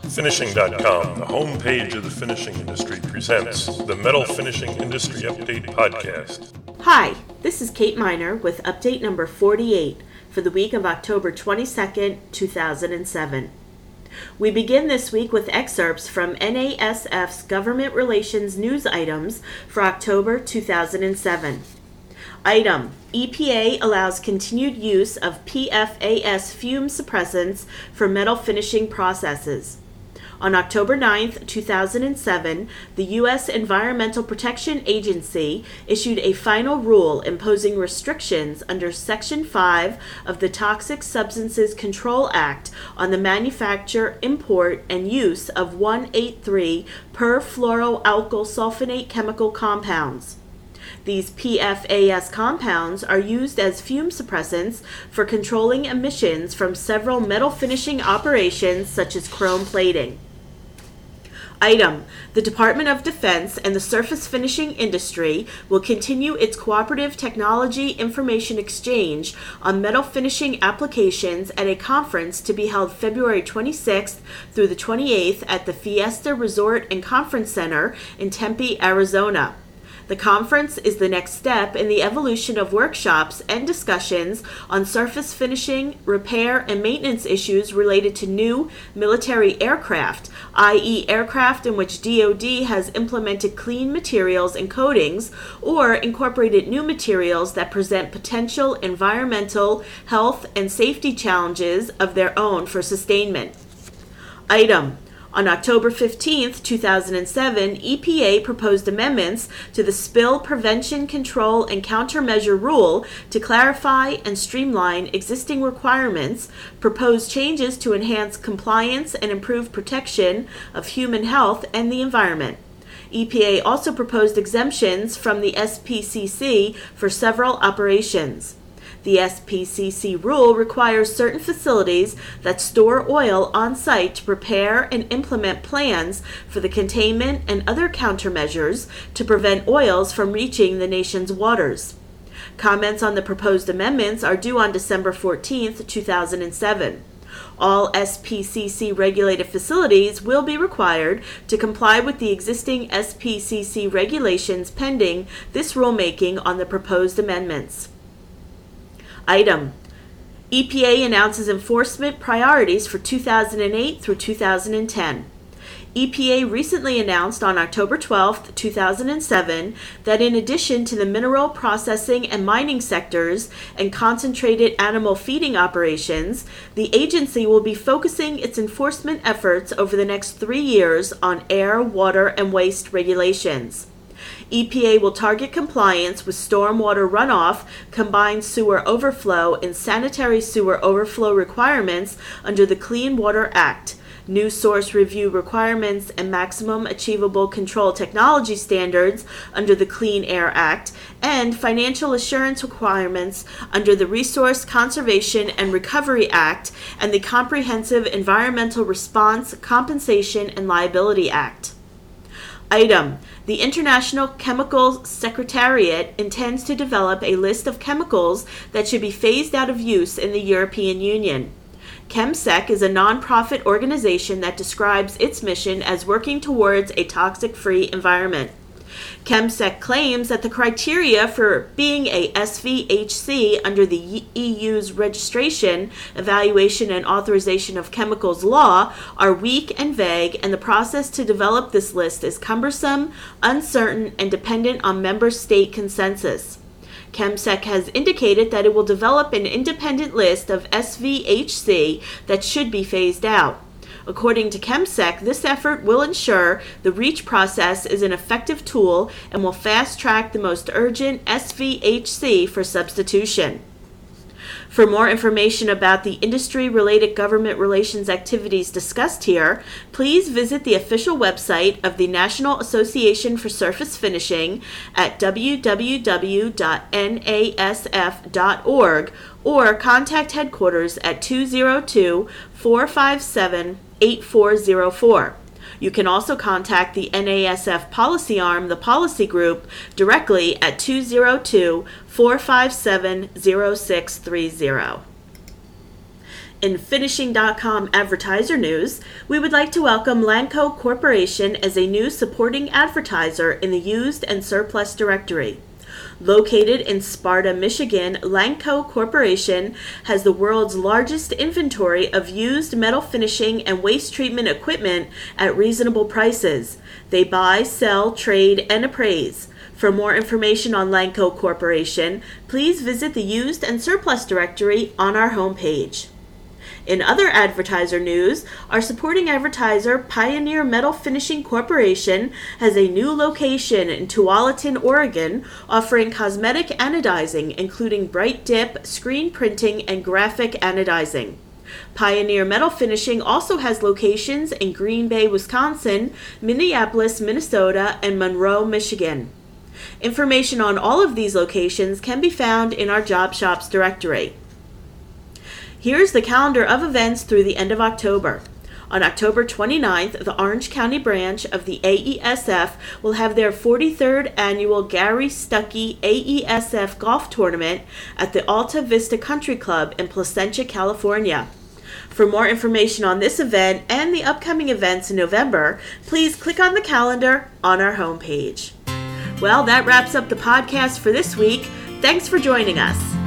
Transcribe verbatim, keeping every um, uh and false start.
Finishing dot com, the homepage of the finishing industry, presents the Metal Finishing Industry Update Podcast. Hi, this is Kate Miner with update number forty-eight for the week of October twenty-second, two thousand seven. We begin this week with excerpts from N A S F's Government Relations news items for October two thousand seven. Item: E P A allows continued use of P F A S fume suppressants for metal finishing processes. On October ninth, two thousand seven, the U S Environmental Protection Agency issued a final rule imposing restrictions under Section five of the Toxic Substances Control Act on the manufacture, import, and use of one eighty-three perfluoroalkyl sulfonate chemical compounds. These P F A S compounds are used as fume suppressants for controlling emissions from several metal finishing operations such as chrome plating. Item: the Department of Defense and the surface finishing industry will continue its cooperative technology information exchange on metal finishing applications at a conference to be held February twenty-sixth through the twenty-eighth at the Fiesta Resort and Conference Center in Tempe, Arizona. The conference is the next step in the evolution of workshops and discussions on surface finishing, repair, and maintenance issues related to new military aircraft, that is aircraft in which D O D has implemented clean materials and coatings or incorporated new materials that present potential environmental, health, and safety challenges of their own for sustainment. Item: on October fifteenth, two thousand seven, E P A proposed amendments to the Spill Prevention, Control, and Countermeasure Rule to clarify and streamline existing requirements, propose changes to enhance compliance and improve protection of human health and the environment. E P A also proposed exemptions from the S P C C for several operations. The S P C C rule requires certain facilities that store oil on site to prepare and implement plans for the containment and other countermeasures to prevent oils from reaching the nation's waters. Comments on the proposed amendments are due on December fourteenth, two thousand seven. All S P C C regulated facilities will be required to comply with the existing S P C C regulations pending this rulemaking on the proposed amendments. Item: E P A announces enforcement priorities for two thousand eight through two thousand ten. E P A recently announced on October twelfth, two thousand seven, that in addition to the mineral processing and mining sectors and concentrated animal feeding operations, the agency will be focusing its enforcement efforts over the next three years on air, water, and waste regulations. E P A will target compliance with stormwater runoff, combined sewer overflow, and sanitary sewer overflow requirements under the Clean Water Act, new source review requirements and maximum achievable control technology standards under the Clean Air Act, and financial assurance requirements under the Resource Conservation and Recovery Act and the Comprehensive Environmental Response, Compensation, and Liability Act. Item: the International Chemical Secretariat intends to develop a list of chemicals that should be phased out of use in the European Union. ChemSec is a non-profit organization that describes its mission as working towards a toxic-free environment. ChemSec claims that the criteria for being a S V H C under the E U's Registration, Evaluation, and Authorization of Chemicals law are weak and vague, and the process to develop this list is cumbersome, uncertain, and dependent on member state consensus. ChemSec has indicated that it will develop an independent list of S V H C that should be phased out. According to ChemSec, this effort will ensure the REACH process is an effective tool and will fast-track the most urgent S V H C for substitution. For more information about the industry-related government relations activities discussed here, please visit the official website of the National Association for Surface Finishing at w w w dot n a s f dot org or contact headquarters at two zero two, four five seven, eight four zero four. You can also contact the N A S F policy arm, the policy group, directly at two zero two, four five seven, zero six three zero. In Finishing dot com advertiser news, we would like to welcome Lanco Corporation as a new supporting advertiser in the used and surplus directory. Located in Sparta, Michigan, Lanco Corporation has the world's largest inventory of used metal finishing and waste treatment equipment at reasonable prices. They buy, sell, trade, and appraise. For more information on Lanco Corporation, please visit the Used and Surplus directory on our homepage. In other advertiser news, our supporting advertiser, Pioneer Metal Finishing Corporation, has a new location in Tualatin, Oregon, offering cosmetic anodizing, including bright dip, screen printing, and graphic anodizing. Pioneer Metal Finishing also has locations in Green Bay, Wisconsin, Minneapolis, Minnesota, and Monroe, Michigan. Information on all of these locations can be found in our Job Shops directory. Here's the calendar of events through the end of October. On October twenty-ninth, the Orange County branch of the A E S F will have their forty-third annual Gary Stuckey A E S F Golf Tournament at the Alta Vista Country Club in Placentia, California. For more information on this event and the upcoming events in November, please click on the calendar on our homepage. Well, that wraps up the podcast for this week. Thanks for joining us.